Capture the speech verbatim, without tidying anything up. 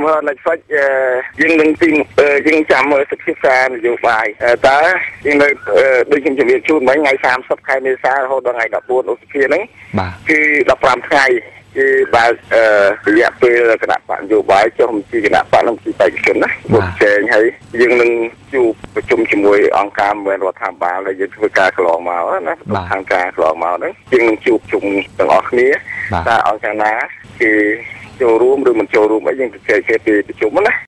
នៅស្វ័យយើងនឹងទីយើងចាំមើលសិក្សានយោបាយតើយើងនៅដូចខ្ញុំជម្រាបជូនមិញថ្ងៃសាមសិបខែមេសារហូតដល់ថ្ងៃដប់បួនឧសភាហ្នឹងគឺដប់ប្រាំថ្ងៃគឺបើករយៈពេលគណៈបកនយោបាយចុះពីគណៈបកនឹងពីបេក្ខជនណាមកចែងហើយយើងនឹងជួបប្រជុំជាមួយអង្គការមិនរដ្ឋាភិបាលដែលយើងធ្វើការកន្លងមកណាខាងការកន្លងមកហ្នឹងយើងនឹងជួបជុំទាំងអស់គ្នាតើអង្គការណាគេចូលរួមឬមិនចូលរួមអីយើងជជែកគ្នាពីប្រជុំណា